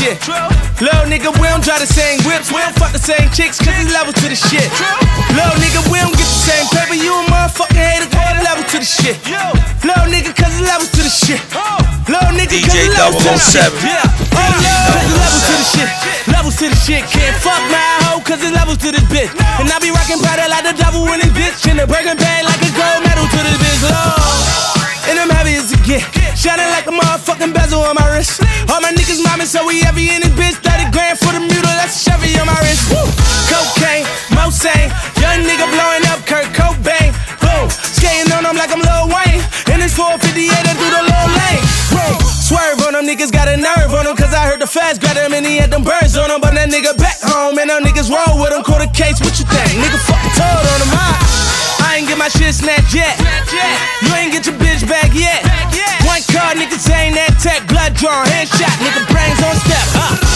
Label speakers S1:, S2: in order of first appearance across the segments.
S1: shit. Little nigga, we don't drive the same whips, we don't fuck the same chicks, cause it's levels to the shit. Little nigga, we don't get the same paper, you a motherfucking hater, go to level to the shit. Little nigga, cause it's levels to the shit. Little nigga, cause it's levels to the shit. Yeah. Oh Lord, cause it's levels to the shit. Levels to the shit, can't fuck my hoe, cause it's levels to this bitch. And I be rockin' powder like the devil in this bitch, in the burger bag like a gold medal to this bitch, Lord. And I'm heavy as a get, shining like a motherfucking bezel on my wrist. All my niggas mobbing, so we heavy in this bitch. 30 grand for the mule, that's a Chevy on my wrist. Woo. Cocaine, Mosaic, young nigga blowing up Kurt Cobain. Boom, skating on them like I'm Lil Wayne. And it's 458 through the little lane. Boom, swerve on them, niggas got a nerve on them, cause I heard the feds grab them and he had them birds on him. But that nigga back home, and them niggas roll with him. Call the case, what you think? Nigga fucking told on him. I ain't get my shit snatched yet. You ain't get your bitch back yet. One car, niggas ain't that tech. Blood drawn, headshot, nigga brains on step.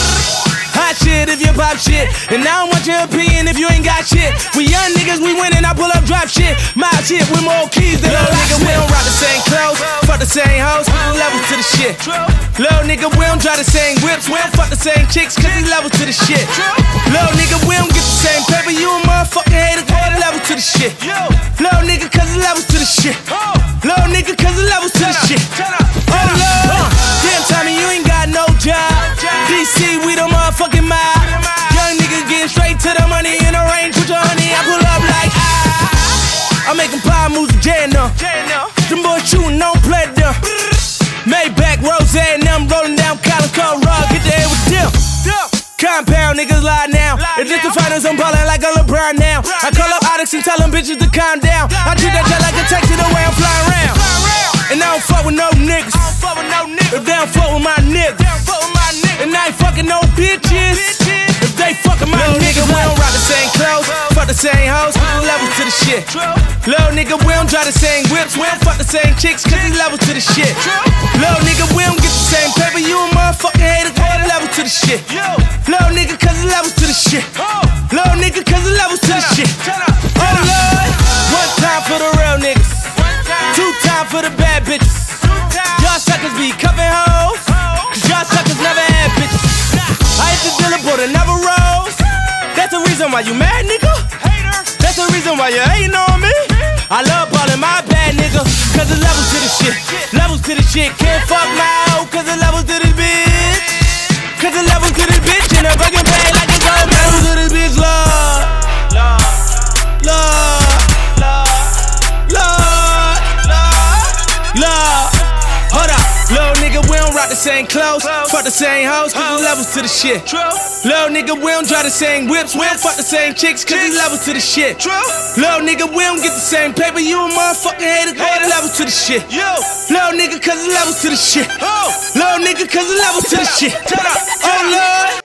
S1: Hot shit if you pop shit. And I don't want your opinion if you ain't got shit. We young niggas, we winning, I pull up drop shit. My shit with more keys than a nigga. We don't rock the same clothes, fuck the same hoes, levels to the shit. Little nigga, we don't drive the same whips, we don't fuck the same chicks, cause it's levels to the shit. Little nigga, we don't get the same paper, you a motherfucking hater, go to level to the shit. Little nigga, cause it's levels to the shit. Little nigga, cause it's levels to the shit. Oh Lord, damn Tommy, you ain't got no job. DC, we the motherfucking mob. Young niggas getting straight to the money in the range with your honey. I pull up like I'm making power moves with J&M. Them boys shooting, don't play them. Maybach, Rose, and them rolling down Collins Cole Rock. Get the head with them. Compound, niggas lie now. If this the finals, I'm ballin' like a LeBron now. I call up Onyx and tell them bitches to calm down. I treat that jet like a taxi the way I'm flying around. And I don't fuck with no niggas. If they don't fuck with my niggas. And I ain't fucking no bitches. If they fucking my niggas, we don't rock the same clothes, fuck the same hoes, levels to the shit. Little nigga, we don't drive the same whips, we don't fuck the same chicks, cause it's levels to the shit. Little nigga, we don't get the same paper, you a motherfucking hater, go to levels to the shit. Little nigga, cause it's levels to the shit. Little nigga, cause it's levels to the shit. Oh Lord, one time for the real niggas, two times for the bad bitches. Y'all suckers be cuffin' hoes, cause y'all suckers never had bitches. I hit the dealer, but it never rose. That's the reason why you mad, nigga. That's the reason why you hating on me. I love ballin' my bad nigga, cause it levels to the shit. Levels to the shit, can't fuck my hoe, cause it levels to this bitch. Cause it levels to this bitch, and I'm fucking bad like it's all levels to this bitch, Lord. Lord. Hold up, little nigga, we don't rock the same clothes, fuck the same hoes, cause it's levels to the shit. Little nigga, we don't drive the same whips, we don't fuck the same chicks, cause it's levels to the shit. Little nigga, we don't get the same paper, you a motherfucking hater, go to levels to the shit. Little nigga, cause it's levels to the shit. Little nigga, cause it's levels to the shit. Oh Lord.